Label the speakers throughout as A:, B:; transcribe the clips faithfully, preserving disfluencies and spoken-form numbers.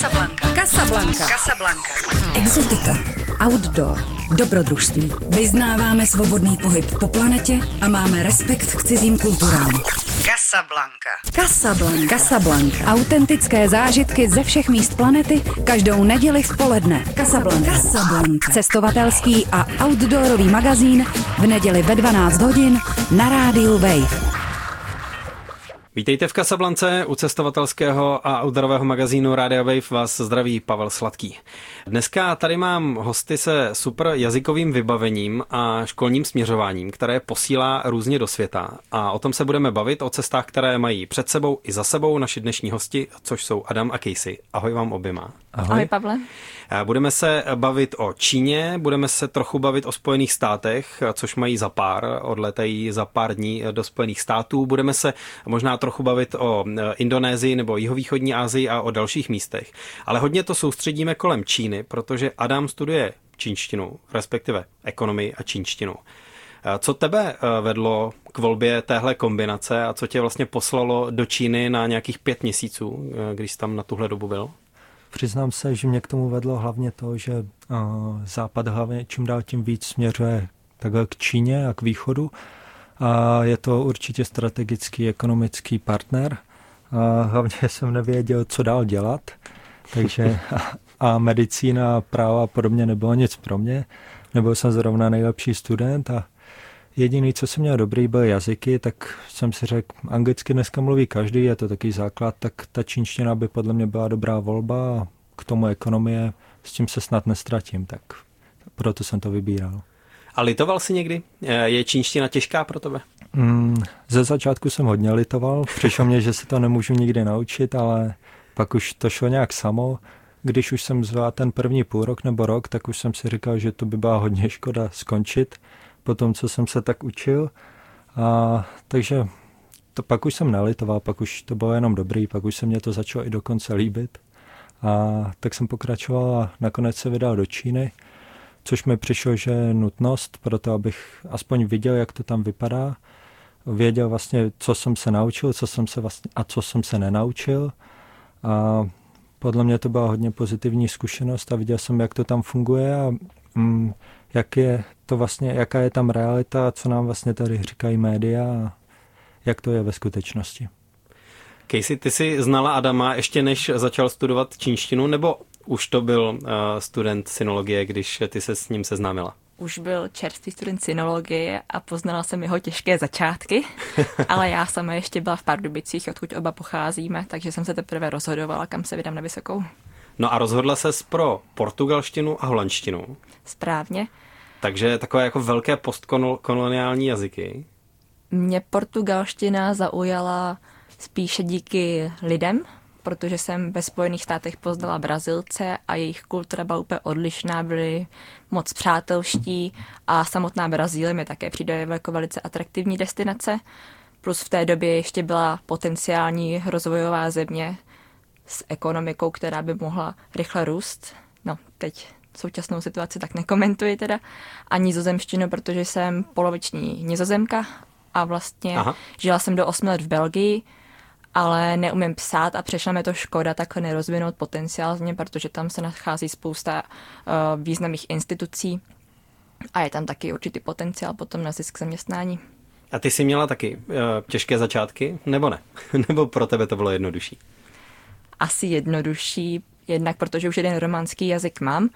A: Casablanca.
B: Casablanca.
A: Casablanca.
B: Exotika. Outdoor. Dobrodružství. Vyznáváme svobodný pohyb po planetě a máme respekt k cizím kulturám.
A: Casablanca.
B: Casablanca. Casablanca. Autentické zážitky ze všech míst planety každou neděli v poledne. Casablanca. Casablanca. Cestovatelský a outdoorový magazín v neděli ve dvanáct hodin na rádiu Wave.
C: Vítejte v Casablance u cestovatelského a outdoorového magazínu Rádia Wave. Vás zdraví Pavel Sladký. Dneska tady mám hosty se super jazykovým vybavením a školním směřováním, které posílá různě do světa. A o tom se budeme bavit, o cestách, které mají před sebou i za sebou naši dnešní hosti, což jsou Adam a Casey. Ahoj vám oběma.
D: Ahoj.
E: Ahoj, Pavle.
C: Budeme se bavit o Číně, budeme se trochu bavit o Spojených státech, což mají za pár, odletají za pár dní do Spojených států. Budeme se možná trochu bavit o Indonésii nebo jihovýchodní Asii a o dalších místech. Ale hodně to soustředíme kolem Číny, protože Adam studuje čínštinu, respektive ekonomii a čínštinu. Co tebe vedlo k volbě téhle kombinace a co tě vlastně poslalo do Číny na nějakých pět měsíců, když jsi tam na tuhle dobu byl?
D: Přiznám se, že mě k tomu vedlo hlavně to, že uh, Západ hlavně čím dál tím víc směřuje takhle k Číně a k východu. A je to určitě strategický ekonomický partner. A hlavně jsem nevěděl, co dál dělat. Takže a, a medicína, práva a podobně nebylo nic pro mě. Nebyl jsem zrovna nejlepší student a jediný, co jsem měl dobrý, byl jazyky, tak jsem si řekl, anglicky dneska mluví každý, je to takový základ, tak ta čínština by podle mě byla dobrá volba a k tomu ekonomie, s tím se snad nestratím, tak proto jsem to vybíral.
C: A litoval jsi někdy? Je čínština těžká pro tebe?
D: Mm, ze začátku jsem hodně litoval, přišlo mě, že se to nemůžu nikdy naučit, ale pak už to šlo nějak samo. Když už jsem zvládl ten první půl rok nebo rok, tak už jsem si říkal, že to by byla hodně škoda skončit po tom, co jsem se tak učil. A, takže to pak už jsem nelitoval, pak už to bylo jenom dobrý, pak už se mě to začalo i dokonce líbit. A tak jsem pokračoval a nakonec se vydal do Číny, což mi přišlo, že je nutnost pro to, abych aspoň viděl, jak to tam vypadá. Věděl vlastně, co jsem se naučil, co jsem se vlastně, a co jsem se nenaučil. A podle mě to byla hodně pozitivní zkušenost a viděl jsem, jak to tam funguje a mm, jak je to vlastně, jaká je tam realita, co nám vlastně tady říkají média a jak to je ve skutečnosti.
C: Casey, ty jsi znala Adama ještě než začal studovat čínštinu, nebo už to byl uh, student sinologie, když ty se s ním seznámila?
E: Už byl čerstvý student sinologie a poznala jsem jeho těžké začátky, ale já sama ještě byla v Pardubicích, odkud oba pocházíme, takže jsem se teprve rozhodovala, kam se vydám na vysokou.
C: No a rozhodla ses pro portugalštinu a holandštinu.
E: Správně.
C: Takže takové jako velké postkoloniální jazyky.
E: Mě portugalština zaujala spíše díky lidem, protože jsem ve Spojených státech poznala Brazilce a jejich kultura byla úplně odlišná, byli moc přátelští a samotná Brazílie mi také přijde jako velice atraktivní destinace. Plus v té době ještě byla potenciální rozvojová země s ekonomikou, která by mohla rychle růst. No, teď současnou situaci tak nekomentuji teda. A nizozemštinu, protože jsem poloviční Nizozemka a vlastně Aha. žila jsem do osmi let v Belgii, ale neumím psát a přešla mi to škoda takhle nerozvinout potenciál z mě, protože tam se nachází spousta uh, významných institucí a je tam taky určitý potenciál potom na zisk zaměstnání.
C: A ty jsi měla taky uh, těžké začátky, nebo ne? Nebo pro tebe to bylo jednodušší?
E: Asi jednodušší, jednak protože už jeden románský jazyk mám,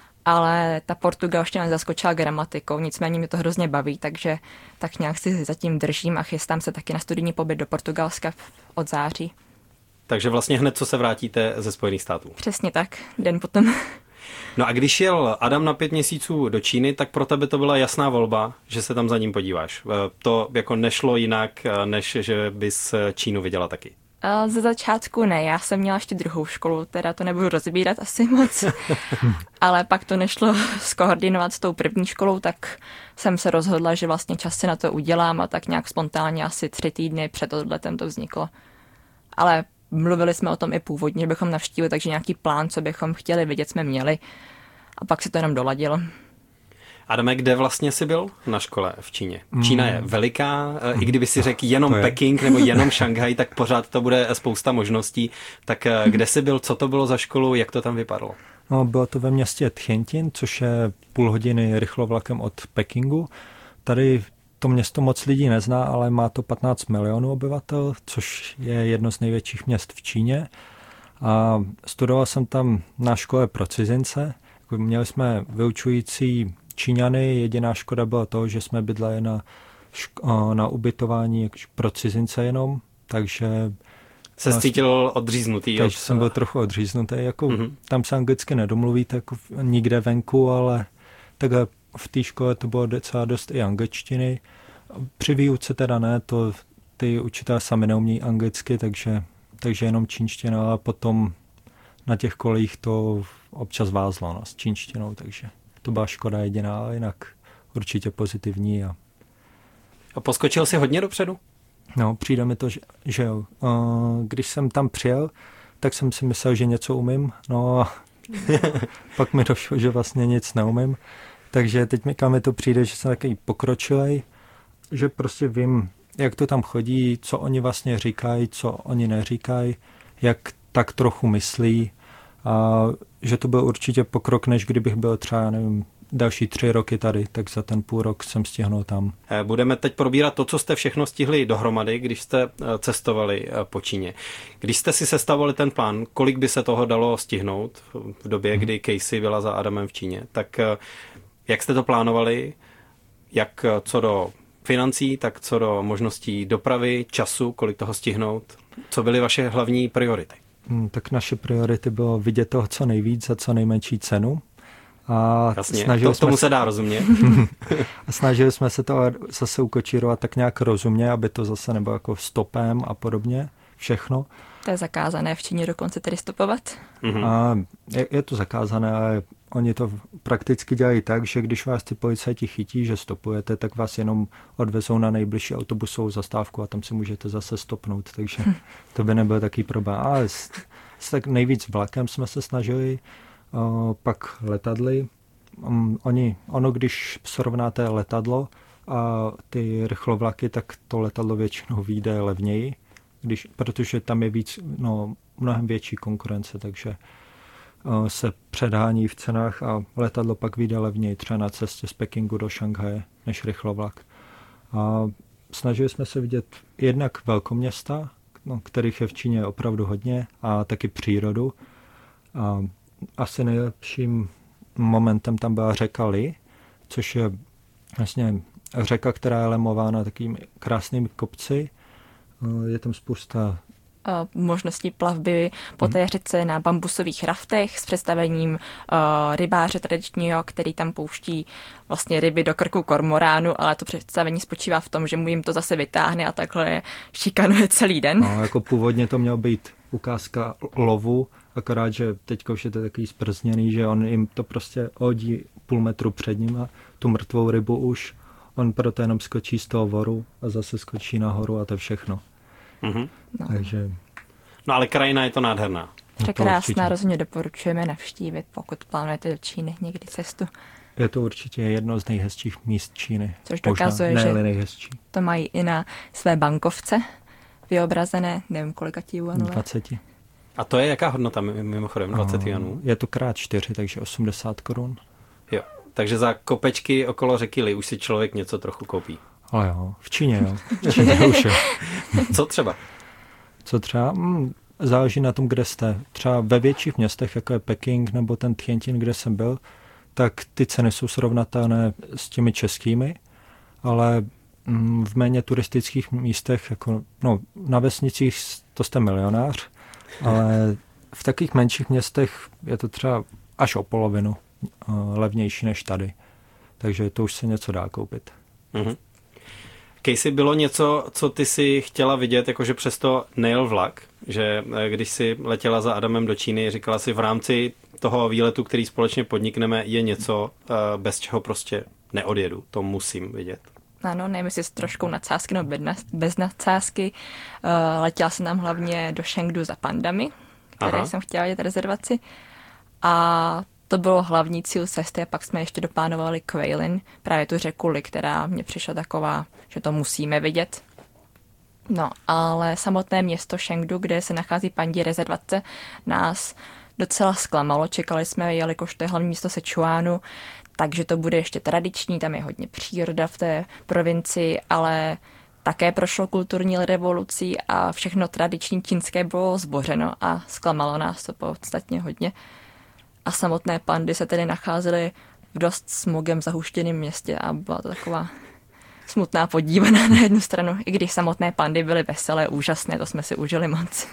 E: ale ta portugalština zaskočila gramatikou, nicméně mě to hrozně baví, takže tak nějak si zatím držím a chystám se taky na studijní pobyt do Portugalska od září.
C: Takže vlastně hned, co se vrátíte ze Spojených států.
E: Přesně tak, den potom.
C: No a když jel Adam na pět měsíců do Číny, tak pro tebe to byla jasná volba, že se tam za ním podíváš. To jako nešlo jinak, než že bys Čínu viděla taky.
E: Ze začátku ne, já jsem měla ještě druhou školu, teda to nebudu rozbírat asi moc, ale pak to nešlo skoordinovat s tou první školou, tak jsem se rozhodla, že vlastně čas si na to udělám a tak nějak spontánně asi tři týdny před odletem to vzniklo. Ale mluvili jsme o tom i původně, že bychom navštívili, takže nějaký plán, co bychom chtěli vidět, jsme měli a pak se to jenom doladilo.
C: Adame, kde vlastně jsi byl na škole v Číně? Čína je veliká, i kdyby si řekl jenom Peking nebo jenom Šanghaj, tak pořád to bude spousta možností. Tak kde jsi byl, co to bylo za školu, jak to tam vypadalo?
D: No, bylo to ve městě Tianjin, což je půl hodiny rychlovlakem od Pekingu. Tady to město moc lidí nezná, ale má to patnáct milionů obyvatel, což je jedno z největších měst v Číně. A studoval jsem tam na škole pro cizince. Měli jsme vyučující Číňany, jediná škoda byla to, že jsme bydleli na, ško- na ubytování pro cizince jenom, takže...
C: Se cítil odříznutý.
D: Takže od... jsem byl trochu odříznutý, jako mm-hmm. tam se anglicky nedomluvíte jako nikde venku, ale takhle v té škole to bylo docela dost i angličtiny. Při výuce teda ne, to ty učitelé sami neumí anglicky, takže, takže jenom čínština, ale potom na těch kolejích to občas vázlo no, s čínštinou, takže to byla škoda jediná, ale jinak určitě pozitivní. A,
C: a poskočil jsi hodně dopředu?
D: No, přijde mi to, že, že jo. Když jsem tam přijel, tak jsem si myslel, že něco umím, no a pak mi došlo, že vlastně nic neumím. Takže teď mi, kam mi to přijde, že jsem takový pokročilej, že prostě vím, jak to tam chodí, co oni vlastně říkají, co oni neříkají, jak tak trochu myslí a že to byl určitě pokrok, než kdybych byl třeba, nevím, další tři roky tady, tak za ten půl rok jsem stihnul tam.
C: Budeme teď probírat to, co jste všechno stihli dohromady, když jste cestovali po Číně. Když jste si sestavovali ten plán, kolik by se toho dalo stihnout v době, kdy Casey byla za Adamem v Číně, tak jak jste to plánovali, jak co do financí, tak co do možností dopravy, času, kolik toho stihnout, co byly vaše hlavní priority?
D: Hmm, tak naše priority bylo vidět toho co nejvíc za co nejmenší cenu. A
C: Jasně, to, tomu se dá rozumět.
D: A snažili jsme se to zase ukočírovat tak nějak rozumně, aby to zase nebylo jako stopem a podobně, všechno.
E: To je zakázané v Číně dokonce tedy stopovat?
D: Mm-hmm. A je, je to zakázané, ale oni to prakticky dělají tak, že když vás ty policajti chytí, že stopujete, tak vás jenom odvezou na nejbližší autobusovou zastávku a tam si můžete zase stopnout, takže to by nebyl taký problém. Ale s, s tak nejvíc vlakem jsme se snažili, Uh, pak letadly. Um, oni, ono, když srovnáte letadlo a ty rychlovlaky, tak to letadlo většinou vyjde levněji, když, protože tam je víc, no, mnohem větší konkurence, takže uh, se předhání v cenách a letadlo pak vyjde levněji, třeba na cestě z Pekingu do Šanghaje, než rychlovlak. A snažili jsme se vidět jednak velkoměsta, no, kterých je v Číně opravdu hodně, a taky přírodu. A asi nejlepším momentem tam byla řeka Li, což je vlastně řeka, která je lemována takovými krásnými kopci. Je tam spousta
E: možností plavby po té řece na bambusových raftech s představením uh, rybáře tradičního, který tam pouští vlastně ryby do krku kormoránu, ale to představení spočívá v tom, že mu jim to zase vytáhne a takhle šikanuje celý den.
D: No, jako původně to mělo být ukázka lovu, akorát, že teďka už je to takový sprzněný, že on jim to prostě hodí půl metru před ním a tu mrtvou rybu už, on proto jenom skočí z toho voru a zase skočí nahoru a to je všechno.
C: Mm-hmm.
E: No.
D: Takže...
C: no ale krajina je to nádherná.
E: Překrásná, rozhodně doporučujeme navštívit, pokud plánujete do Číny někdy cestu.
D: Je to určitě jedno z nejhezčích míst Číny.
E: Což dokazuje,
D: možná,
E: že
D: nejhezčí.
E: To mají i na své bankovce vyobrazené, nevím kolika tí juanů.
D: dvacet.
C: A to je jaká hodnota mimochodem, dvacet juanů?
D: Je to krát čtyři, takže osmdesát korun.
C: Jo, takže za kopečky okolo řeky Li už si člověk něco trochu koupí.
D: Ale jo, v Číně jo. V Číně už je.
C: Co třeba?
D: Co třeba? Hmm, záleží na tom, kde jste. Třeba ve větších městech, jako je Peking nebo ten Tianjin, kde jsem byl, tak ty ceny jsou srovnatelné s těmi českými, ale mm, v méně turistických místech, jako, no, na vesnicích to jste milionář, ale v takových menších městech je to třeba až o polovinu uh, levnější než tady. Takže to už se něco dá koupit.
C: Mm-hmm. Casey, bylo něco, co ty si chtěla vidět, jakože přesto nejel vlak, že když si letěla za Adamem do Číny, říkala si v rámci toho výletu, který společně podnikneme, je něco, bez čeho prostě neodjedu, to musím vidět.
E: Ano, nevím, jestli s troškou nadsázky, no bez nadsázky. Letěla jsem tam hlavně do Chengdu za pandami, které Aha. jsem chtěla dělat rezervaci. A To bylo hlavní cíl cesty a pak jsme ještě doplánovali Kweilin, právě tu řeku Li, která mě přišla taková, že to musíme vidět. No, ale samotné město Chengdu, kde se nachází Pandi rezervace, nás docela zklamalo. Čekali jsme, jelikož to je hlavní město Sichuanu, takže to bude ještě tradiční, tam je hodně příroda v té provincii, ale také prošlo kulturní revolucí a všechno tradiční čínské bylo zbořeno a zklamalo nás to podstatně hodně. A samotné Pandy se tedy nacházely v dost smogem zahuštěném městě a byla to taková smutná podívaná na jednu stranu, i když samotné pandy byly veselé, úžasné, to jsme si užili moc.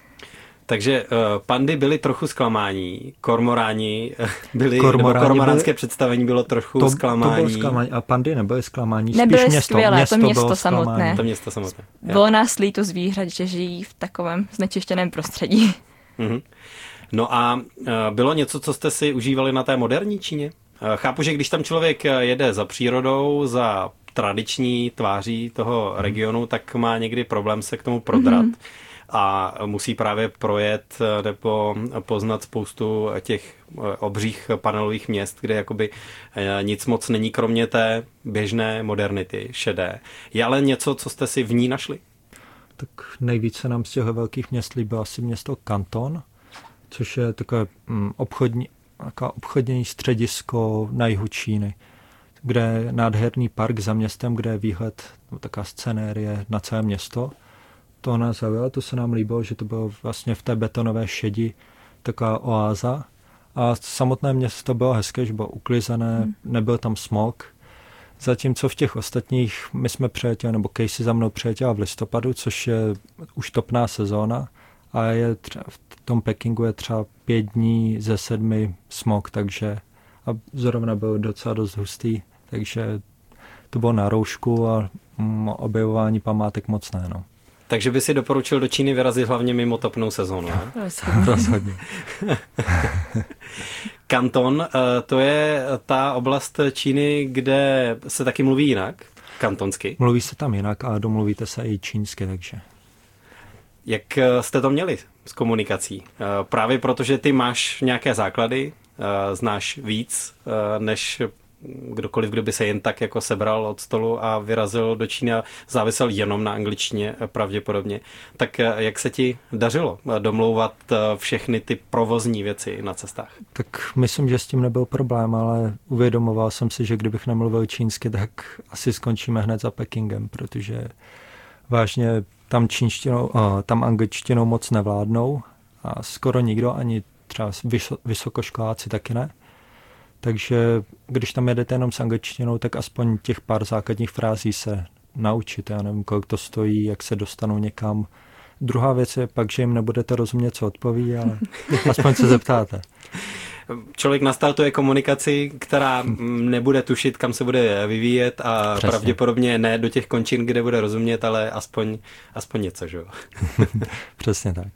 C: Takže uh, pandy byly trochu zklamání, kormoráni byli, kormoráni nebo kormoránské byli, představení bylo trochu
D: to,
C: zklamání.
D: To bylo zklamání a pandy nebyly zklamání, spíš
E: nebyly
D: město.
E: Skvělé,
D: město
E: to město
D: bylo
E: samotné.
C: To město samotné.
E: Bylo nás líto zvířat, že žijí v takovém znečištěném prostředí.
C: Mm-hmm. No a uh, bylo něco, co jste si užívali na té moderní Číně? Uh, chápu, že když tam člověk jede za přírodou, za tradiční tváří toho regionu, tak má někdy problém se k tomu prodrat. Mm-hmm. A musí právě projet nebo poznat spoustu těch obřích panelových měst, kde jakoby nic moc není, kromě té běžné modernity, šedé. Je ale něco, co jste si v ní našli?
D: Tak nejvíce nám z těch velkých měst líbilo asi město Kanton, což je takové obchodní, takové obchodní středisko na jihu Číny, kde je nádherný park za městem, kde je výhled, taková scenérie na celé město. To nás zaujalo, to se nám líbilo, že to bylo vlastně v té betonové šedi taková oáza. A samotné město bylo hezké, že bylo uklizené, hmm. nebyl tam smog. Zatímco v těch ostatních, my jsme přijetěli, nebo Casey za mnou přijetěla v listopadu, což je už topná sezóna. A je třeba, v tom Pekingu je třeba pět dní ze sedmi smog, takže a zrovna byl docela dost hustý, takže to bylo na roušku a mm, objevování památek moc ne, no.
C: Takže by si doporučil do Číny vyrazit hlavně mimo topnou sezónu, ne?
D: Rozhodně.
C: Kanton, to je ta oblast Číny, kde se taky mluví jinak, kantonsky.
D: Mluví se tam jinak a domluvíte se i čínsky, takže.
C: Jak jste to měli s komunikací? Právě protože ty máš nějaké základy, znáš víc, než kdokoliv, kdo by se jen tak jako sebral od stolu a vyrazil do Číny a závisel jenom na angličtině pravděpodobně. Tak jak se ti dařilo domlouvat všechny ty provozní věci na cestách?
D: Tak myslím, že s tím nebyl problém, ale uvědomoval jsem si, že kdybych nemluvil čínsky, tak asi skončíme hned za Pekingem, protože vážně tam čínštinou, tam angličtinou moc nevládnou a skoro nikdo, ani třeba vysokoškoláci taky ne. Takže když tam jedete jenom s angličtinou, tak aspoň těch pár základních frází se naučit. Já nevím, kolik to stojí, jak se dostanou někam. Druhá věc je pak, že jim nebudete rozumět, co odpoví, ale aspoň se zeptáte.
C: Člověk nastartuje komunikaci, která nebude tušit, kam se bude vyvíjet a Přesně. pravděpodobně ne do těch končin, kde bude rozumět, ale aspoň, aspoň něco, že jo?
D: Přesně tak.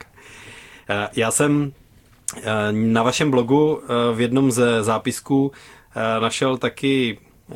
C: Já jsem na vašem blogu v jednom ze zápisků našel taky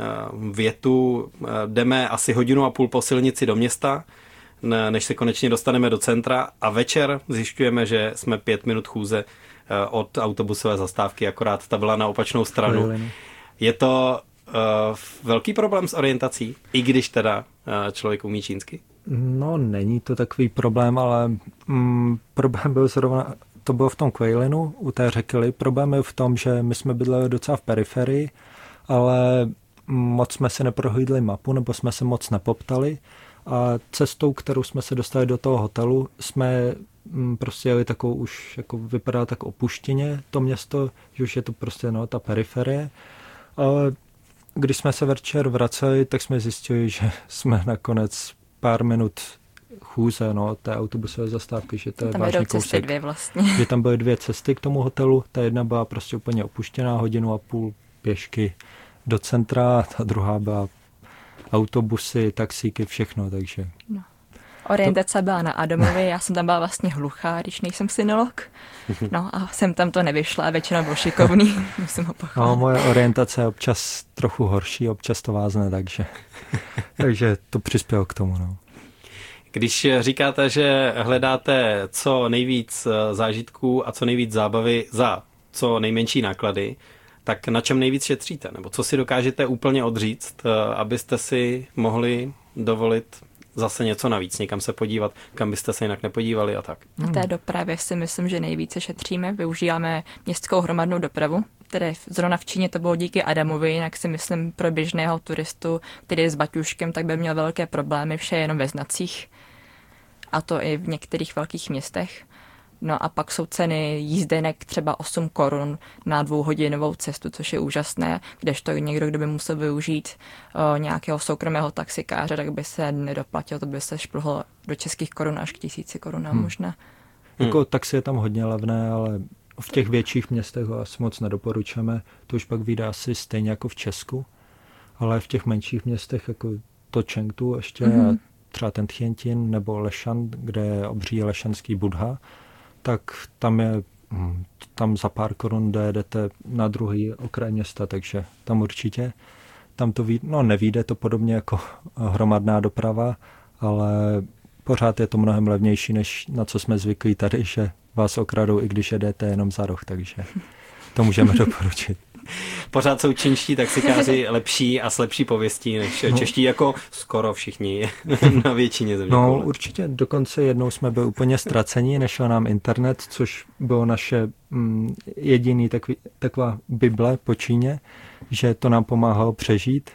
C: větu, jdeme asi hodinu a půl po silnici do města, než se konečně dostaneme do centra a večer zjišťujeme, že jsme pět minut chůze od autobusové zastávky, akorát ta byla na opačnou stranu. Je to uh, velký problém s orientací, i když teda uh, člověk umí čínsky?
D: No, není to takový problém, ale mm, problém byl zrovna, to bylo v tom Kweilinu, u té řeky Li. Problém je v tom, že my jsme bydleli docela v periferii, ale moc jsme si neprohlídli mapu, nebo jsme se moc nepoptali. A cestou, kterou jsme se dostali do toho hotelu, jsme prostě jeli takovou už, jako vypadá tak opuštěně to město, že už je to prostě no, ta periferie. Ale když jsme se večer vraceli, tak jsme zjistili, že jsme nakonec pár minut chůze, no, té autobusové zastávky, že to je vážně kousek.
E: Dvě vlastně.
D: Že tam byly dvě cesty k tomu hotelu, ta jedna byla prostě úplně opuštěná, hodinu a půl pěšky do centra, ta druhá byla autobusy, taxíky, všechno, takže... No.
E: Orientace byla na Adamově, já jsem tam byla vlastně hluchá, když nejsem synolog. No a jsem tam to nevyšla a většinou byl šikovný, musím ho pochválit.
D: No, moje orientace je občas trochu horší, občas to vázne, takže, takže to přispělo k tomu, no.
C: Když říkáte, že hledáte co nejvíc zážitků a co nejvíc zábavy za co nejmenší náklady, tak na čem nejvíc šetříte? Nebo co si dokážete úplně odříct, abyste si mohli dovolit zase něco navíc, někam se podívat, kam byste se jinak nepodívali a tak.
E: Na té dopravě si myslím, že nejvíce šetříme. Využíváme městskou hromadnou dopravu, tedy zrovna v Číně to bylo díky Adamovi, jinak si myslím pro běžného turistu, který je s baťuškem, tak by měl velké problémy, vše jenom ve znacích. A to i v některých velkých městech. No a pak jsou ceny jízdenek třeba osm korun na dvouhodinovou cestu, což je úžasné, kdežto někdo, kdo by musel využít o, nějakého soukromého taxikáře, tak by se nedoplatil, to by se šplhlo do českých korun až k tisíci korunám hmm. možná.
D: Hmm. Jako taxi je tam hodně levné, ale v těch větších městech ho asi moc nedoporučujeme. To už pak vyjde asi stejně jako v Česku, ale v těch menších městech jako to Chengdu ještě hmm. třeba ten Tianjin nebo Lešan, kde je obří lešanský Buddha, tak tam je, tam za pár korun dojedete na druhý okraj města, takže tam určitě, tam to ví, no nevíde to podobně jako hromadná doprava, ale pořád je to mnohem levnější, než na co jsme zvyklí tady, že vás okradou, i když jedete jenom za roh, takže to můžeme doporučit.
C: Pořád jsou čínští taxikáři lepší a s lepší pověstí než no. čeští, jako skoro všichni na většině země.
D: No určitě, dokonce jednou jsme byli úplně ztraceni, nešel nám internet, což bylo naše mm, jediný takový, taková bible po Číně, že to nám pomáhalo přežít.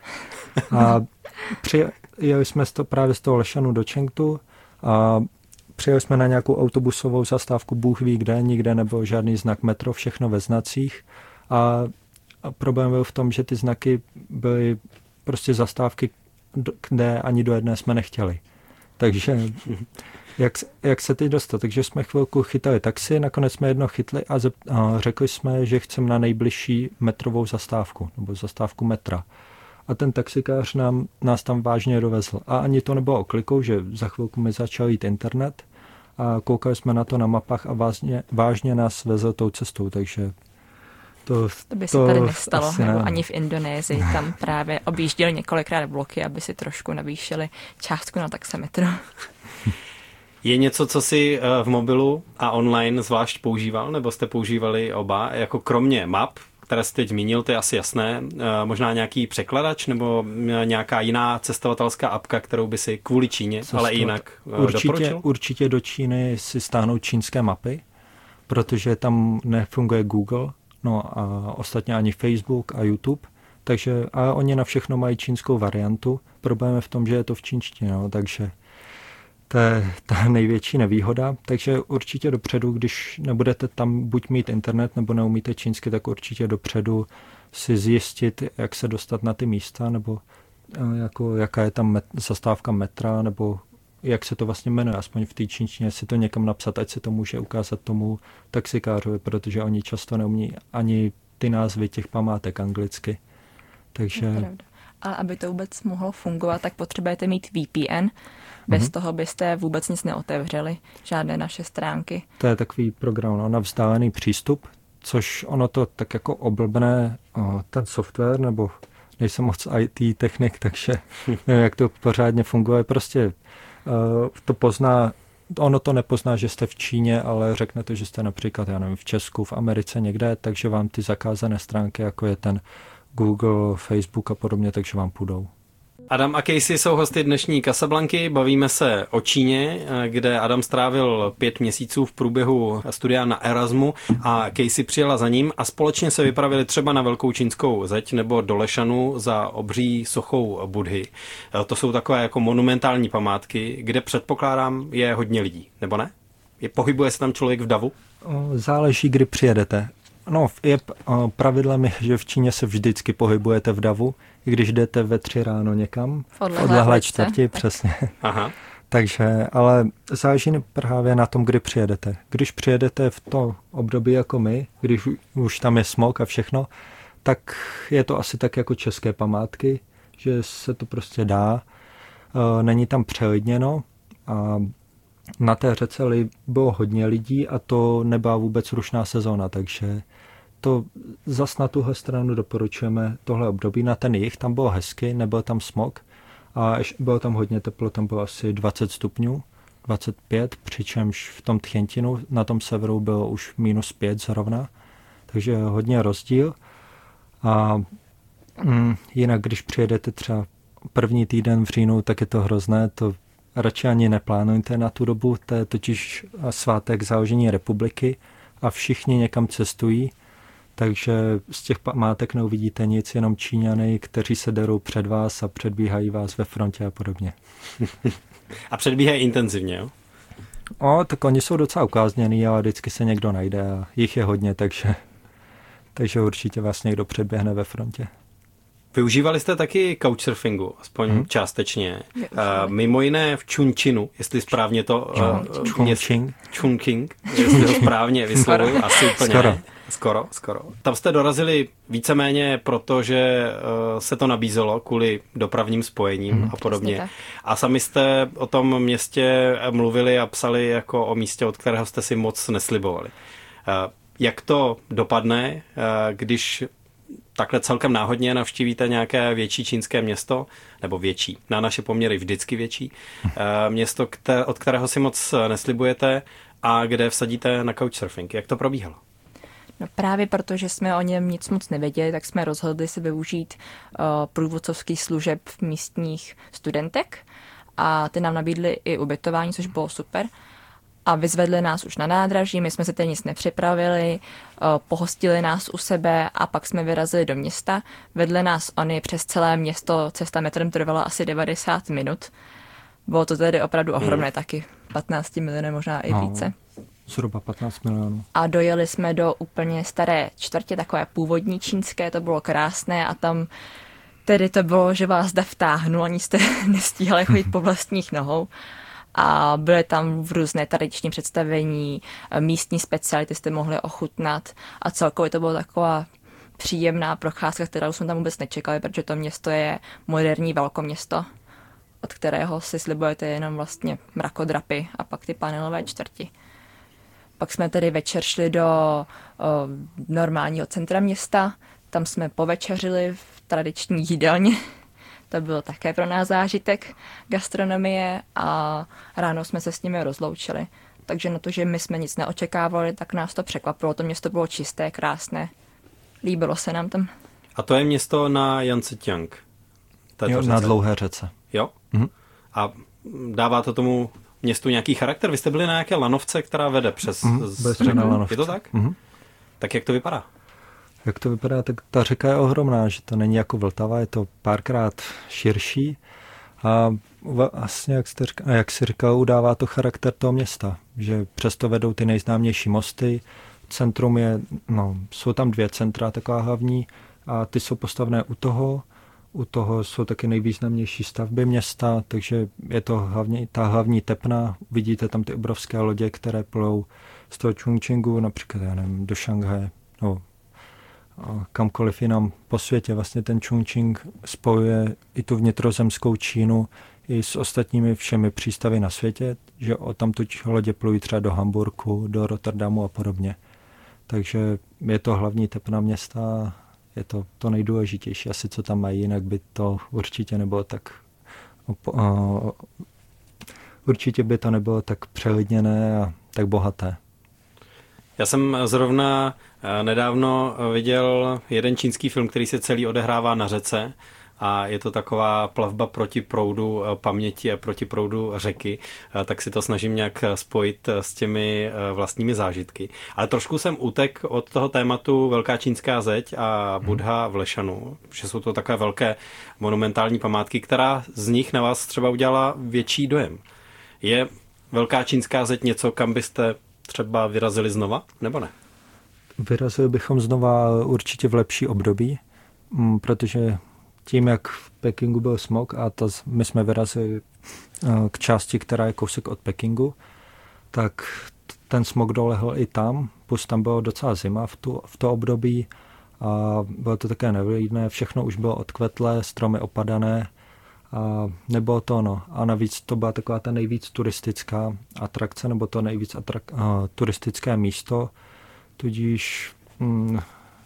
D: A přijeli jsme to právě z toho Lešanu do Chengdu a přijeli jsme na nějakou autobusovou zastávku, Bůh ví kde, nikde nebyl žádný znak metro, všechno ve znacích. A A problém byl v tom, že ty znaky byly prostě zastávky, kde ani do jedné jsme nechtěli. Takže jak, jak se teď dostat? Takže jsme chvilku chytali taxi, nakonec jsme jedno chytli a, zep, a řekli jsme, že chceme na nejbližší metrovou zastávku, nebo zastávku metra. A ten taxikář nám, nás tam vážně dovezl. A ani to nebylo oklikou, že za chvilku mi začal jít internet a koukali jsme na to na mapách a vážně, vážně nás vezl tou cestou, takže To,
E: to by se to tady nestalo, nebo ne. Ani v Indonésii. Tam právě objížděli několikrát bloky, aby si trošku navýšili částku na taxametru.
C: Je něco, co si v mobilu a online zvlášť používal, nebo jste používali oba? Jako kromě map, které jste teď zmínil, to je asi jasné, možná nějaký překladač nebo nějaká jiná cestovatelská apka, kterou by si kvůli Číně, Cestovat. ale i jinak
D: určitě,
C: doporučil?
D: Určitě do Číny si stáhnout čínské mapy, protože tam nefunguje Google, no a ostatně ani Facebook a YouTube, takže a oni na všechno mají čínskou variantu. Problém je v tom, že je to v čínštině, no, takže to je ta největší nevýhoda. Takže určitě dopředu, když nebudete tam buď mít internet, nebo neumíte čínsky, tak určitě dopředu si zjistit, jak se dostat na ty místa, nebo jako, jaká je tam met, zastávka metra, nebo jak se to vlastně jmenuje, aspoň v té čínštině si to někam napsat, ať se to může ukázat tomu taxikářovi, protože oni často neumí ani ty názvy těch památek anglicky. Takže...
E: A aby to vůbec mohlo fungovat, tak potřebujete mít V P N. Bez mm-hmm. toho byste vůbec nic neotevřeli, žádné naše stránky.
D: To je takový program no, na vzdálený přístup, což ono to tak jako oblbne ten software, nebo nejsem moc I T technik, takže nevím, jak to pořádně funguje. Prostě to pozná, ono to nepozná, že jste v Číně, ale řekne to, že jste například, já nevím, v Česku, v Americe někde, takže vám ty zakázané stránky, jako je ten Google, Facebook a podobně, takže vám půjdou.
C: Adam a Casey jsou hosty dnešní Casablanky. Bavíme se o Číně, kde Adam strávil pět měsíců v průběhu studia na Erasmu a Casey přijela za ním a společně se vypravili třeba na Velkou čínskou zeď nebo do Lešanu za obří sochou Budhy. To jsou takové jako monumentální památky, kde předpokládám je hodně lidí, nebo ne? Je, pohybuje se tam člověk v davu?
D: Záleží, kdy přijedete. No, je pravidlem je, že v Číně se vždycky pohybujete v davu, i když jdete ve tři ráno někam, v odlehlé čtvrti, přesně.
C: Aha.
D: Takže, ale záleží právě na tom, kdy přijedete. Když přijedete v to období jako my, když už tam je smog a všechno, tak je to asi tak jako české památky, že se to prostě dá. Není tam přelidněno a na té řece bylo hodně lidí a to nebyla vůbec rušná sezóna, takže to zas na tuhle stranu doporučujeme tohle období. Na ten jih tam bylo hezky, nebyl tam smog a bylo tam hodně teplo, tam bylo asi dvacet stupňů, dvacet pět, přičemž v tom Tianjinu na tom severu bylo už minus pět zrovna, takže hodně rozdíl. A mm, jinak, když přijedete třeba první týden v říjnu, tak je to hrozné, to radši ani neplánujte na tu dobu, to je totiž svátek založení republiky a všichni někam cestují, takže z těch památek neuvidíte nic, jenom Číňany, kteří se derou před vás a předbíhají vás ve frontě a podobně.
C: A předbíhají intenzivně, jo?
D: O, tak oni jsou docela ukázněný, ale vždycky se někdo najde a jich je hodně, takže, takže určitě vás někdo předběhne ve frontě.
C: Využívali jste taki couchsurfingu, aspoň hmm. částečně. Uh, mimo jiné v Chongqingu, jestli správně to... Uh,
D: Chongqing.
C: Chongqing, jestli to správně vyslovuju, asi úplně.
D: Skoro.
C: Skoro, skoro. Tam jste dorazili víceméně proto, že uh, se to nabízelo kvůli dopravním spojením hmm. a podobně. A sami jste o tom městě mluvili a psali jako o místě, od kterého jste si moc neslibovali. Uh, jak to dopadne, uh, když takhle celkem náhodně navštívíte nějaké větší čínské město, nebo větší, na naše poměry vždycky větší, město, které, od kterého si moc neslibujete a kde vsadíte na couchsurfing. Jak to probíhalo?
E: No právě protože jsme o něm nic moc nevěděli, tak jsme rozhodli se využít uh, průvodcovských služeb místních studentek a ty nám nabídly i ubytování, což bylo super. A vyzvedli nás už na nádraží, my jsme se tady nic nepřipravili, pohostili nás u sebe a pak jsme vyrazili do města. Vedli nás oni přes celé město, cesta metrem trvala asi devadesát minut. Bylo to tedy opravdu ohromné, hmm. taky patnáct milionů, možná i
D: no,
E: více.
D: Zhruba patnáct milionů.
E: A dojeli jsme do úplně staré čtvrtě, takové původní čínské, to bylo krásné a tam tedy to bylo, že vás dav vtáhnu, ani jste nestíhali chodit po vlastních nohou. A byly tam v různé tradiční představení, místní speciality jste mohli ochutnat a celkově to byla taková příjemná procházka, kterou jsme tam vůbec nečekali, protože to město je moderní velkoměsto, od kterého si slibujete jenom vlastně mrakodrapy a pak ty panelové čtvrti. Pak jsme tedy večer šli do o, normálního centra města, tam jsme povečeřili v tradiční jídelně. To byl také pro nás zážitek gastronomie a ráno jsme se s nimi rozloučili. Takže na to, že my jsme nic neočekávali, tak nás to překvapilo. To město bylo čisté, krásné. Líbilo se nám tam.
C: A to je město na Jangtsekiang?
D: Jo, na Dlouhé řece.
C: Jo?
D: Mhm.
C: A dává to tomu městu nějaký charakter? Vy jste byli na nějaké lanovce, která vede přes...
D: Mhm,
C: z...
D: na lanovce.
C: Je to tak?
D: Mhm.
C: Tak jak to vypadá?
D: Jak to vypadá, tak ta řeka je ohromná, že to není jako Vltava, je to párkrát širší a vlastně, jak, jste říkal, jak jsi říkal, udává to charakter toho města, že přesto vedou ty nejznámější mosty, centrum je, no, jsou tam dvě centra taková hlavní a ty jsou postavené u toho, u toho jsou taky nejvýznamnější stavby města, takže je to hlavně ta hlavní tepna, vidíte tam ty obrovské lodě, které plou z toho Chongqingu, například, já nevím, do Šanghaje, no, kamkoliv jinam po světě. Vlastně ten Chongqing spojuje i tu vnitrozemskou Čínu i s ostatními všemi přístavy na světě, že o tamtud lodě plují třeba do Hamburku, do Rotterdamu a podobně. Takže je to hlavní tepna města, je to to nejdůležitější asi, co tam mají, jinak by to určitě nebylo tak uh, určitě by to nebylo tak přelidněné a tak bohaté.
C: Já jsem zrovna nedávno viděl jeden čínský film, který se celý odehrává na řece a je to taková plavba proti proudu paměti a proti proudu řeky, tak si to snažím nějak spojit s těmi vlastními zážitky. Ale trošku jsem utek od toho tématu Velká čínská zeď a Buddha v Lešanu, že jsou to takové velké monumentální památky, která z nich na vás třeba udělala větší dojem. Je Velká čínská zeď něco, kam byste třeba vyrazili znova, nebo ne?
D: Vyrazili bychom znova určitě v lepší období, protože tím, jak v Pekingu byl smog a to my jsme vyrazili k části, která je kousek od Pekingu, tak ten smog dolehl i tam, plus tam bylo docela zima v, tu, v to období a bylo to také nevlídné, všechno už bylo odkvetlé, stromy opadané a nebylo to ono. A navíc to byla taková ta nejvíc turistická atrakce, nebo to nejvíc atrak- uh, turistické místo, tudíž... Mm,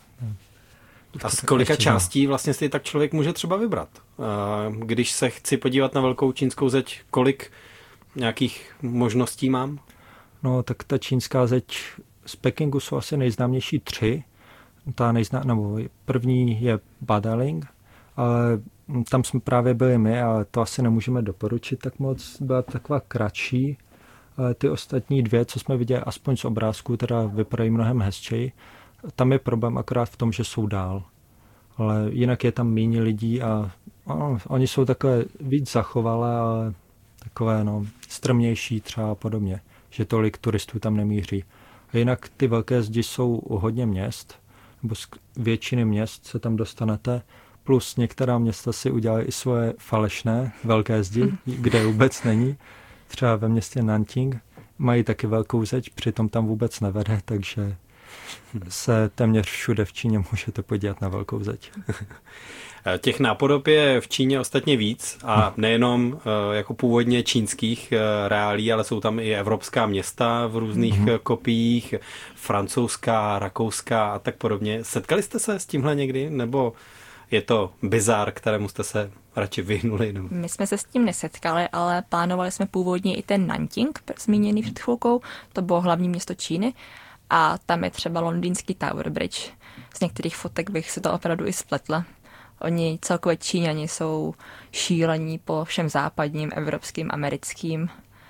C: a z kolika částí vlastně si tak člověk může třeba vybrat? Když se chci podívat na Velkou čínskou zeď, kolik nějakých možností mám?
D: No, tak ta čínská zeď z Pekingu jsou asi nejznámější tři. Ta nejzná, nebo první je Badaling, ale tam jsme právě byli my, ale to asi nemůžeme doporučit tak moc. Byla taková kratší. Ale ty ostatní dvě, co jsme viděli aspoň z obrázků, teda vypadají mnohem hezčej. Tam je problém akorát v tom, že jsou dál. Ale jinak je tam méně lidí a no, oni jsou takové víc zachovalé, ale takové no, strmější třeba a podobně, že tolik turistů tam nemíří. A jinak ty velké zdi jsou u hodně měst, nebo z většiny měst se tam dostanete, plus některá města si udělají i svoje falešné velké zdi, kde vůbec není. Třeba ve městě Nanting mají taky velkou zeď, přitom tam vůbec nevede, takže se téměř všude v Číně můžete podívat na velkou zeď.
C: Těch nápodob je v Číně ostatně víc a nejenom jako původně čínských reálí, ale jsou tam i evropská města v různých mm-hmm. kopiích, francouzská, rakouská a tak podobně. Setkali jste se s tímhle někdy, nebo je to bizár, kterému jste se radši vyhnuli? Nebo...
E: My jsme se s tím nesetkali, ale plánovali jsme původně i ten Nanting, zmíněný před chvilkou, to bylo hlavní město Číny a tam je třeba londýnský Tower Bridge. Z některých fotek bych si to opravdu i spletla. Oni celkově Číňani jsou šílení po všem západním, evropským, americkým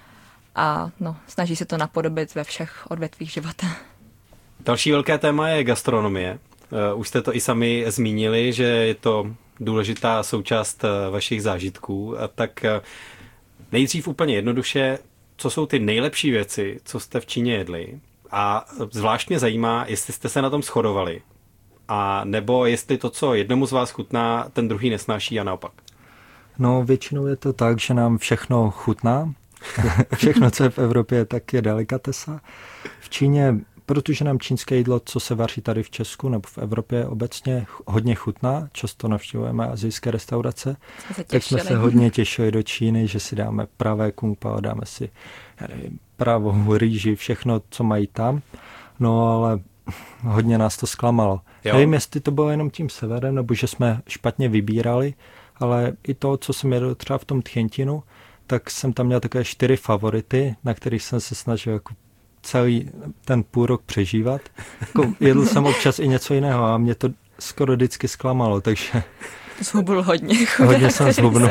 E: a no, snaží se to napodobit ve všech odvětvích života.
C: Další velké téma je gastronomie. Už jste to i sami zmínili, že je to důležitá součást vašich zážitků. Tak nejdřív úplně jednoduše, co jsou ty nejlepší věci, co jste v Číně jedli? A zvláštně zajímá, jestli jste se na tom shodovali. A nebo jestli to, co jednomu z vás chutná, ten druhý nesnáší a naopak.
D: No většinou je to tak, že nám všechno chutná. Všechno, co je v Evropě, tak je delikatesa. V Číně, protože nám čínské jídlo, co se vaří tady v Česku nebo v Evropě obecně hodně chutná, často navštěvujeme asijské restaurace, tak jsme se hodně těšili do Číny, že si dáme pravé kung pao, dáme si nevím, pravou rýži, všechno, co mají tam. No ale hodně nás to zklamalo. Jo. Nevím, jestli to bylo jenom tím severem, nebo že jsme špatně vybírali, ale i to, co jsem jedl třeba v tom Tientinu, tak jsem tam měl takové čtyři favority, na kterých jsem se snažil jako celý ten půl rok přežívat. Jako jedl jsem občas i něco jiného a mě to skoro vždycky zklamalo, takže...
E: Zhubl hodně.
D: Hodně jsem zhubnul.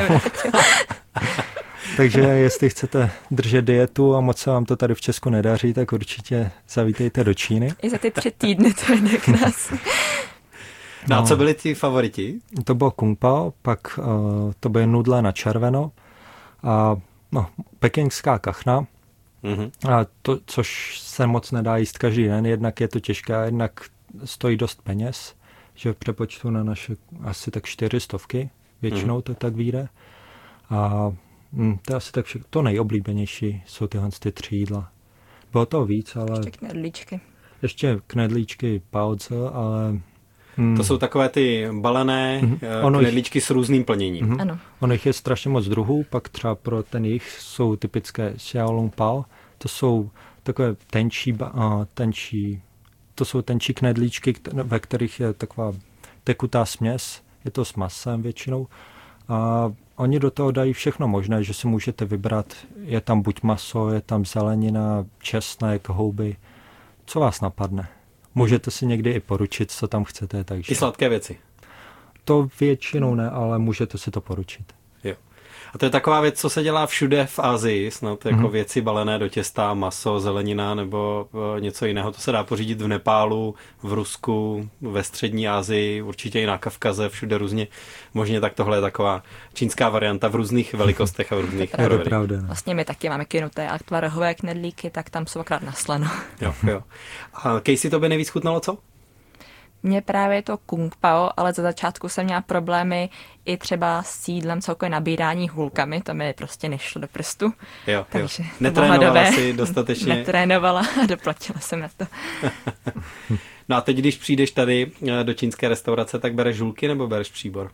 D: Takže jestli chcete držet dietu a moc se vám to tady v Česku nedaří, tak určitě zavítejte do Číny.
E: I za ty tři týdny to jde k nás.
C: No, no a co byly ti favoriti?
D: To bylo kung pao, pak uh, to byly nudle na červeno a no, pekingská kachna. Mm-hmm. A to, což se moc nedá jíst každý den, jednak je to těžké, jednak stojí dost peněz, že v přepočtu na naše asi tak čtyři stovky, většinou mm-hmm. to tak vyjde. A mm, to je asi tak všechno. To nejoblíbenější jsou tyhle ty tři jídla. Bylo to víc, ale...
E: Ještě knedlíčky.
D: Ještě knedlíčky, paozi, ale...
C: Mm. To jsou takové ty balené mm-hmm. knedlíčky s různým plněním.
D: Mm-hmm. Ano. Ono jich je strašně moc druhů, pak třeba pro ten jich jsou typické xiaolong pao, to jsou takové tenčí, uh, tenčí, to jsou tenčí knedlíčky, ve kterých je taková tekutá směs, je to s masem většinou. A oni do toho dají všechno možné, že si můžete vybrat, je tam buď maso, je tam zelenina, česnek, houby, co vás napadne. Můžete si někdy i poručit, co tam chcete. Takže...
C: I sladké věci?
D: To většinou ne, ale můžete si to poručit.
C: Jo. A to je taková věc, co se dělá všude v Asii, snad jako mm-hmm. věci balené do těsta, maso, zelenina nebo něco jiného. To se dá pořídit v Nepálu, v Rusku, ve střední Asii, určitě i na Kavkaze, všude různě. Možně tak tohle je taková čínská varianta v různých velikostech a v různých
D: pravda.
E: Vlastně my taky máme kynuté a tvarohové knedlíky, tak tam jsou akorát naslano.
C: Jo, jo. A Casey, to by nejvíc chutnalo co?
E: Mně právě je to kung pao, ale za začátku jsem měla problémy i třeba s jídlem celkově nabírání hůlkami, to mi prostě nešlo do prstu.
C: Jo, takže jo. Netrénovala si dostatečně.
E: Netrénovala a doplatila jsem na to.
C: No a teď, když přijdeš tady do čínské restaurace, tak bereš hůlky nebo bereš příbor?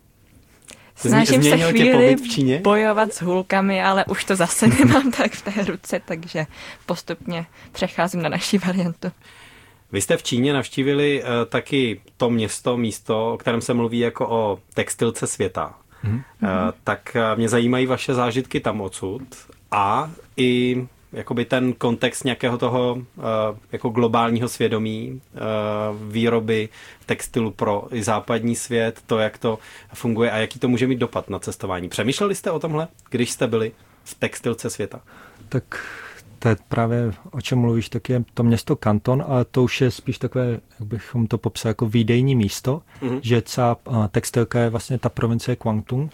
E: Snažím se chvíli bojovat s hůlkami, ale už to zase nemám tak v té ruce, takže postupně přecházím na naši variantu.
C: Vy jste v Číně navštívili uh, taky to město, místo, o kterém se mluví jako o textilce světa. Mm. Uh, tak uh, mě zajímají vaše zážitky tam odsud a i jakoby ten kontext nějakého toho uh, jako globálního svědomí, uh, výroby textilu pro i západní svět, to, jak to funguje a jaký to může mít dopad na cestování. Přemýšleli jste o tomhle, když jste byli v textilce světa?
D: Tak to je právě, o čem mluvíš, tak je to město Kanton, ale to už je spíš takové, jak bychom to popsali, jako výdejní místo, mm-hmm. že celá textilka je vlastně ta provincie Guangdong.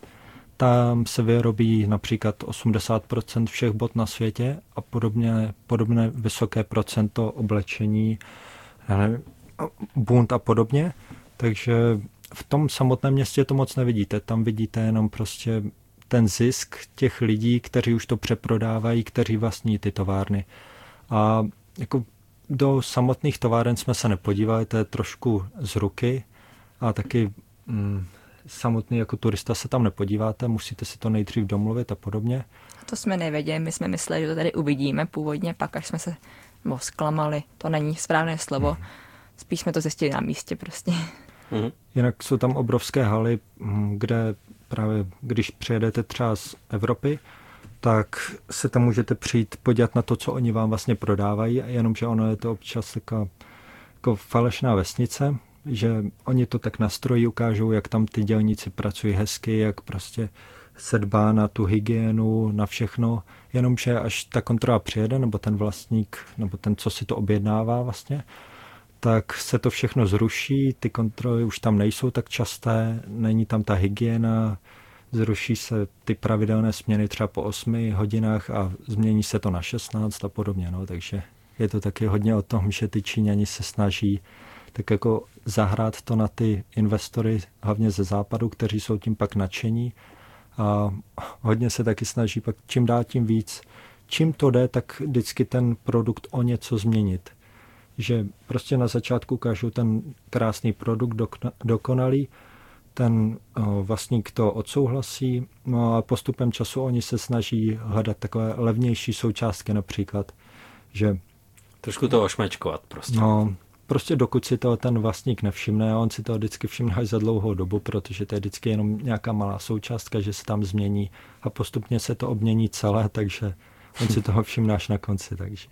D: Tam se vyrobí například osmdesát procent všech bot na světě a podobně, podobné vysoké procento oblečení, nevím, bund a podobně. Takže v tom samotném městě to moc nevidíte. Tam vidíte jenom prostě ten zisk těch lidí, kteří už to přeprodávají, kteří vlastní ty továrny. A jako do samotných továren jsme se nepodívali, to je trošku z ruky a taky mm, samotný jako turista se tam nepodíváte, musíte si to nejdřív domluvit a podobně.
E: A to jsme nevěděli, my jsme mysleli, že to tady uvidíme původně, pak až jsme se no, zklamali, to není správné slovo, mm. spíš jsme to zjistili na místě prostě.
C: Mm.
D: Jinak jsou tam obrovské haly, kde právě když přijedete třeba z Evropy, tak se tam můžete přijít podívat na to, co oni vám vlastně prodávají, jenomže ono je to občas taková jako falešná vesnice, že oni to tak nastrojí, ukážou, jak tam ty dělníci pracují hezky, jak prostě se dbá na tu hygienu, na všechno, jenomže až ta kontrola přijede, nebo ten vlastník, nebo ten, co si to objednává vlastně, tak se to všechno zruší, ty kontroly už tam nejsou tak časté, není tam ta hygiena, zruší se ty pravidelné směny třeba po osmi hodinách a změní se to na šestnáct a podobně, no, takže je to taky hodně o tom, že ty Číňani se snaží tak jako zahrát to na ty investory, hlavně ze západu, kteří jsou tím pak nadšení a hodně se taky snaží pak čím dál tím víc. Čím to jde, tak vždycky ten produkt o něco změnit. Že prostě na začátku ukážu ten krásný produkt dokonalý, ten vlastník to odsouhlasí, no a postupem času oni se snaží hledat takové levnější součástky například, že
C: trošku to ošmečkovat prostě.
D: No, prostě dokud si to ten vlastník nevšimne, a on si to vždycky všimne až za dlouhou dobu, protože to je vždycky jenom nějaká malá součástka, že se tam změní a postupně se to obmění celé, takže on si toho všimne až na konci, takže.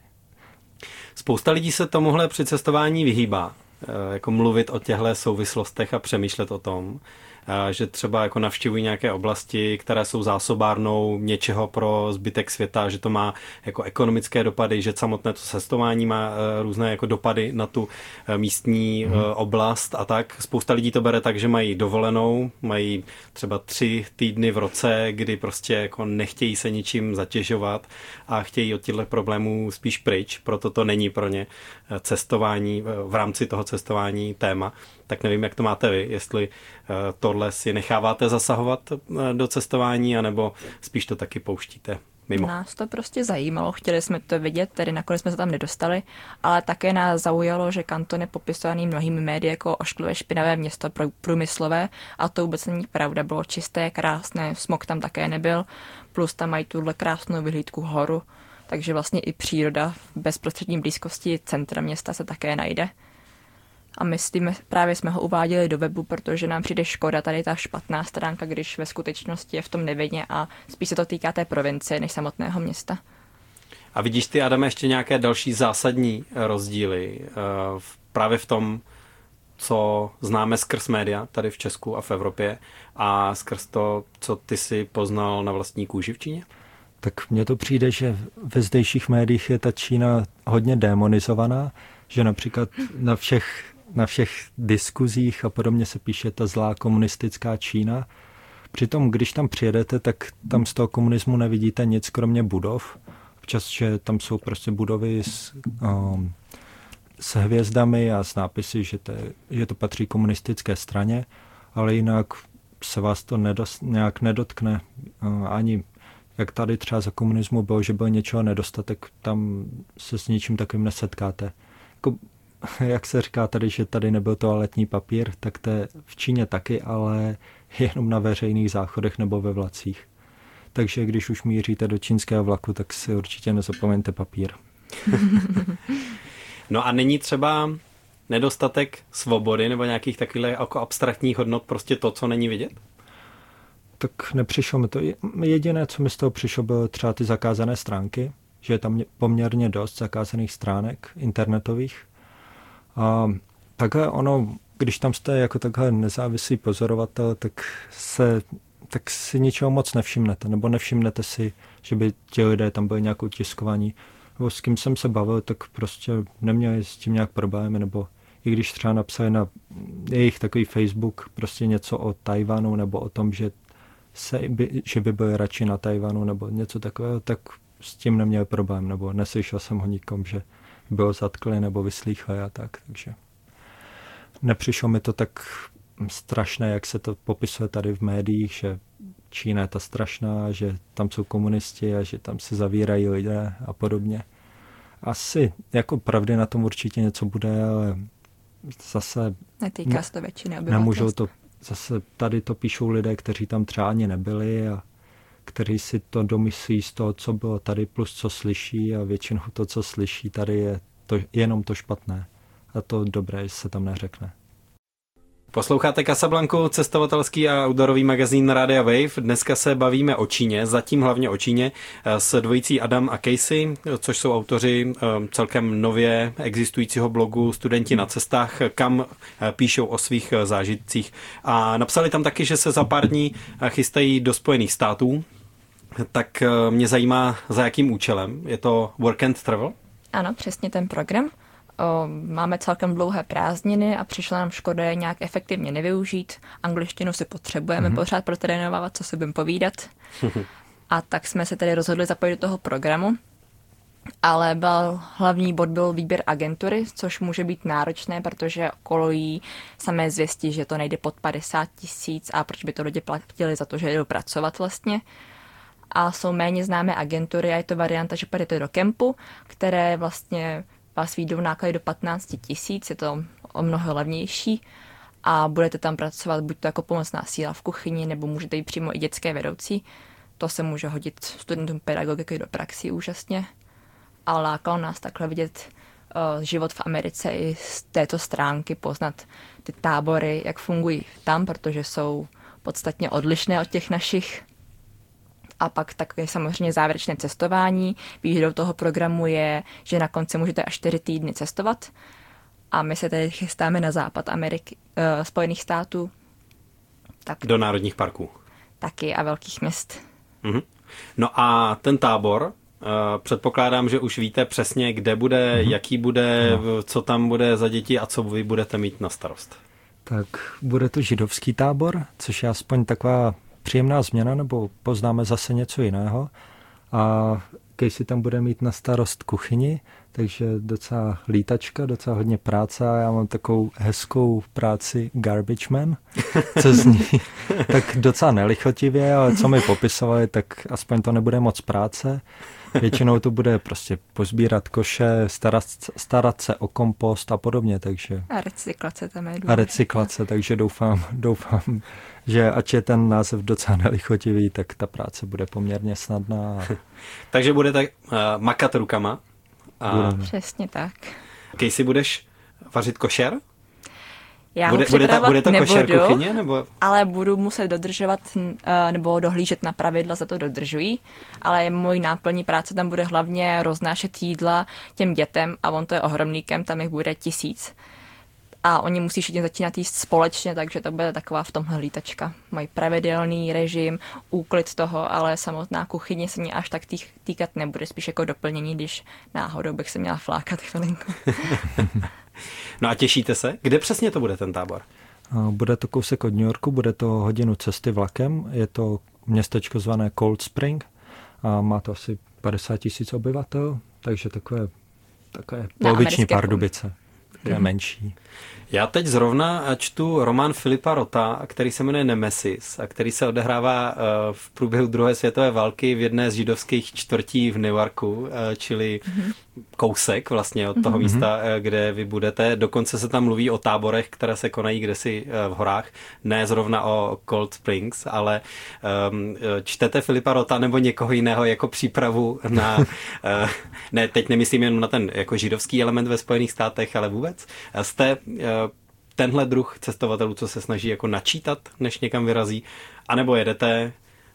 C: Spousta lidí se tomuhle při cestování vyhýbá, jako mluvit o těchto souvislostech a přemýšlet o tom, že třeba jako navštěvují nějaké oblasti, které jsou zásobárnou něčeho pro zbytek světa, že to má jako ekonomické dopady, že samotné to cestování má různé jako dopady na tu místní hmm. oblast a tak. Spousta lidí to bere tak, že mají dovolenou, mají třeba tři týdny v roce, kdy prostě jako nechtějí se ničím zatěžovat a chtějí od těchto problémů spíš pryč, proto to není pro ně cestování, v rámci toho cestování téma. Tak nevím, jak to máte vy, jestli tohle si necháváte zasahovat do cestování, anebo spíš to taky pouštíte mimo.
E: Nás to prostě zajímalo, chtěli jsme to vidět, tedy nakonec jsme se tam nedostali, ale také nás zaujalo, že Kanton je popisovaný mnohými médii jako ošklivé špinavé město průmyslové a to vůbec není pravda, bylo čisté, krásné, smog tam také nebyl, plus tam mají tuhle krásnou vyhlídku horu, takže vlastně i příroda v bezprostřední blízkosti centra města se také najde. A my s tím právě jsme ho uváděli do webu, protože nám přijde škoda tady ta špatná stránka, když ve skutečnosti je v tom nevinně a spíš se to týká té provincie než samotného města.
C: A vidíš ty, Adame, ještě nějaké další zásadní rozdíly právě v tom, co známe skrz média tady v Česku a v Evropě a skrz to, co ty si poznal na vlastní kůži v Číně?
D: Tak mně to přijde, že ve zdejších médiích je ta Čína hodně démonizovaná, že například na všech, na všech diskuzích a podobně se píše ta zlá komunistická Čína. Přitom, když tam přijedete, tak tam z toho komunismu nevidíte nic, kromě budov. Občas, že tam jsou prostě budovy s, um, s hvězdami a s nápisy, že to, že to patří komunistické straně, ale jinak se vás to nedos, nějak nedotkne uh, ani jak tady třeba za komunismu bylo, že byl něčeho nedostatek, tam se s ničím takovým nesetkáte. Jako, jak se říká tady, že tady nebyl toaletní papír, tak to je v Číně taky, ale jenom na veřejných záchodech nebo ve vlacích. Takže když už míříte do čínského vlaku, tak si určitě nezapomeňte papír.
C: No a není třeba nedostatek svobody nebo nějakých takových jako abstraktních hodnot prostě to, co není vidět?
D: Tak nepřišlo mi to. Jediné, co mi z toho přišlo, bylo třeba ty zakázané stránky, že je tam poměrně dost zakázaných stránek internetových. A takhle ono, když tam jste jako takhle nezávislý pozorovatel, tak se tak si ničeho moc nevšimnete, nebo nevšimnete si, že by ti lidé tam byli nějakou tiskování. Nebo s kým jsem se bavil, tak prostě neměli s tím nějak problémy, nebo i když třeba napsali na jejich takový Facebook prostě něco o Tajvanu, nebo o tom, že, se by, že by byli radši na Tajvanu, nebo něco takového, tak s tím neměli problém, nebo neslyšel jsem ho nikom, že bylo zatkli nebo vyslýchli a tak, takže nepřišlo mi to tak strašné, jak se to popisuje tady v médiích, že Čína je ta strašná, že tam jsou komunisti a že tam se zavírají lidé a podobně. Asi jako pravdy na tom určitě něco bude, ale zase
E: netýká se to většiny obyvatelstva.
D: Nemůžou to, zase tady to píšou lidé, kteří tam třeba ani nebyli a kteří si to domyslí z toho, co bylo tady, plus co slyší a většinou to, co slyší tady, je to, jenom to špatné. A to dobré se tam neřekne.
C: Posloucháte Casablanku, cestovatelský a outdoorový magazín Radia Wave. Dneska se bavíme o Číně, zatím hlavně o Číně, s dvojicí Adam a Casey, což jsou autoři celkem nově existujícího blogu Studenti na cestách, kam píšou o svých zážitcích. A napsali tam taky, že se za pár dní chystají do Spojených států. Tak mě zajímá, za jakým účelem. Je to work and travel?
E: Ano, přesně ten program. O, máme celkem dlouhé prázdniny a přišla nám škoda je nějak efektivně nevyužít. Angličtinu si potřebujeme mm-hmm. pořád protrénovávat, co si budeme povídat. A tak jsme se tedy rozhodli zapojit do toho programu. Ale byl, hlavní bod byl výběr agentury, což může být náročné, protože kolují samé zvěsti, že to nejde pod padesát tisíc a proč by to lidi platili za to, že jdou pracovat vlastně. A jsou méně známé agentury a je to varianta, že půjdete do kempu, které vlastně vás výjdou náklady do patnáct tisíc, je to o mnoho levnější a budete tam pracovat buď to jako pomocná síla v kuchyni, nebo můžete jít přímo i dětské vedoucí. To se může hodit studentům pedagogiky do praxi úžasně, ale lákalo nás takhle vidět uh, život v Americe i z této stránky, poznat ty tábory, jak fungují tam, protože jsou podstatně odlišné od těch našich. A pak také samozřejmě závěrečné cestování. Výhodou toho programu je, že na konci můžete až čtyři týdny cestovat. A my se tady chystáme na západ Ameriky, uh, Spojených států. Tak,
C: do národních parků.
E: Taky a velkých měst.
C: Mhm. No a ten tábor, uh, předpokládám, že už víte přesně, kde bude, mhm. jaký bude, no. co tam bude za děti a co vy budete mít na starost.
D: Tak bude to židovský tábor, což je aspoň taková příjemná změna, nebo poznáme zase něco jiného. A Casey tam bude mít na starost kuchyni, takže docela lítačka, docela hodně práce a já mám takovou hezkou práci garbage man, co zní tak docela nelichotivě, ale co mi popisovali, tak aspoň to nebude moc práce. Většinou to bude prostě pozbírat koše, starat, starat se o kompost a podobně, takže...
E: A recyklace tam je důležitá.
D: A recyklace, takže doufám, doufám, že ač je ten název docela nelichotivý, tak ta práce bude poměrně snadná.
C: Takže budete uh, makat rukama. A...
E: Přesně tak.
C: Casey, budeš vařit košer?
E: Já
C: bude,
E: ho
C: bude, ta, bude to
E: nebudu,
C: košer kuchyně? Nebo...
E: ale budu muset dodržovat nebo dohlížet na pravidla, za to dodržují. Ale mojí náplní práce tam bude hlavně roznášet jídla těm dětem a on to je ohromný kem, tam jich bude tisíc. A oni musí všichni začínat jíst společně, takže to bude taková v tomhle lítačka. Mají pravidelný režim, úklid toho, ale samotná kuchyně se mě až tak tý, týkat nebude, spíš jako doplnění, když náhodou bych se měla flákat chvilinku.
C: No a těšíte se? Kde přesně to bude ten tábor?
D: Bude to kousek od New Yorku, bude to hodinu cesty vlakem, je to městečko zvané Cold Spring a má to asi padesát tisíc obyvatel, takže takové, takové poloviční Pardubice, je menší.
C: Já teď zrovna čtu román Filipa Rota, který se jmenuje Nemesis a který se odehrává v průběhu druhé světové války v jedné z židovských čtvrtí v New Yorku, čili mm-hmm. kousek vlastně od toho mm-hmm. místa, kde vy budete. Dokonce se tam mluví o táborech, které se konají kdesi v horách. Ne zrovna o Cold Springs, ale um, čtete Filipa Rota nebo někoho jiného jako přípravu na... uh, ne, teď nemyslím jen na ten jako židovský element ve Spojených státech, ale vůbec. Jste uh, tenhle druh cestovatelů, co se snaží jako načítat, než někam vyrazí, anebo jedete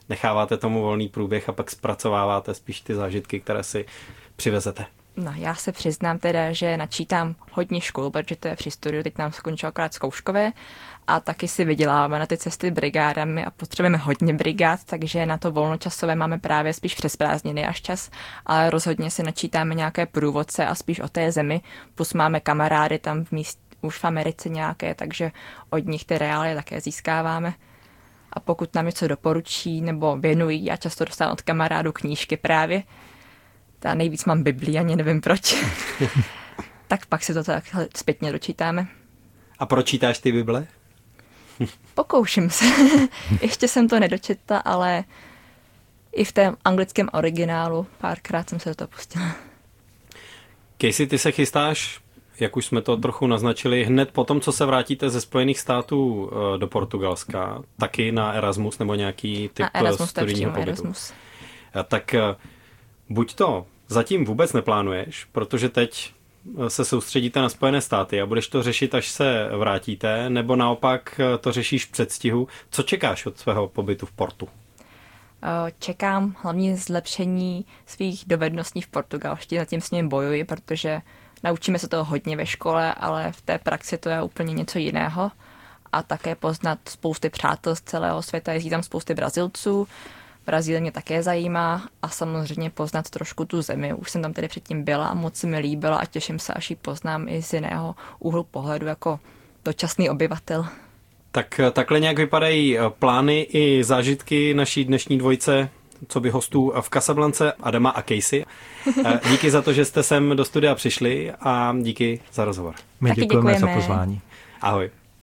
C: necháváte tomu volný průběh a pak zpracováváte spíš ty zážitky, které si přivezete?
E: No, já se přiznám teda, že načítám hodně škol, protože to je při studiu, teď nám skončilo akorát zkouškové a taky si vyděláváme na ty cesty brigádami a potřebujeme hodně brigád, takže na to volnočasové máme právě spíš přes prázdniny až čas, ale rozhodně si načítáme nějaké průvodce a spíš o té zemi, plus máme kamarády tam v místě, už v Americe nějaké, takže od nich ty reálie také získáváme. A pokud nám něco doporučí nebo věnují, já často dostávám od kamarádů knížky právě, ta nejvíc mám Biblii, ani nevím proč, tak pak si to tak zpětně dočítáme.
C: A pročítáš ty Bible?
E: Pokouším se. Ještě jsem to nedočetla, ale i v tom anglickém originálu párkrát jsem se do toho pustila.
C: Casey, ty se chystáš, jak už jsme to trochu naznačili, hned po tom, co se vrátíte ze Spojených států do Portugalska, taky na Erasmus nebo nějaký typ
E: Erasmus,
C: studijního pobytu.
E: Erasmus.
C: Tak buď to zatím vůbec neplánuješ, protože teď se soustředíte na Spojené státy a budeš to řešit, až se vrátíte, nebo naopak to řešíš v předstihu. Co čekáš od svého pobytu v Portu?
E: Čekám hlavně zlepšení svých dovedností v portugalštině, zatím s ním bojuji, protože naučíme se toho hodně ve škole, ale v té praxi to je úplně něco jiného. A také poznat spousty přátel z celého světa, jezdí tam spousty Brazilců. Brazílie mě také zajímá a samozřejmě poznat trošku tu zemi. Už jsem tam tedy předtím byla a moc se mi líbila a těším se, až ji poznám i z jiného úhlu pohledu jako dočasný obyvatel.
C: Tak takhle nějak vypadají plány i zážitky naší dnešní dvojice, co by hostů v Casablance, Adama a Casey. Díky za to, že jste sem do studia přišli a díky za rozhovor.
D: My
E: Taky
D: děkujeme,
E: děkujeme
D: za pozvání.
C: Ahoj.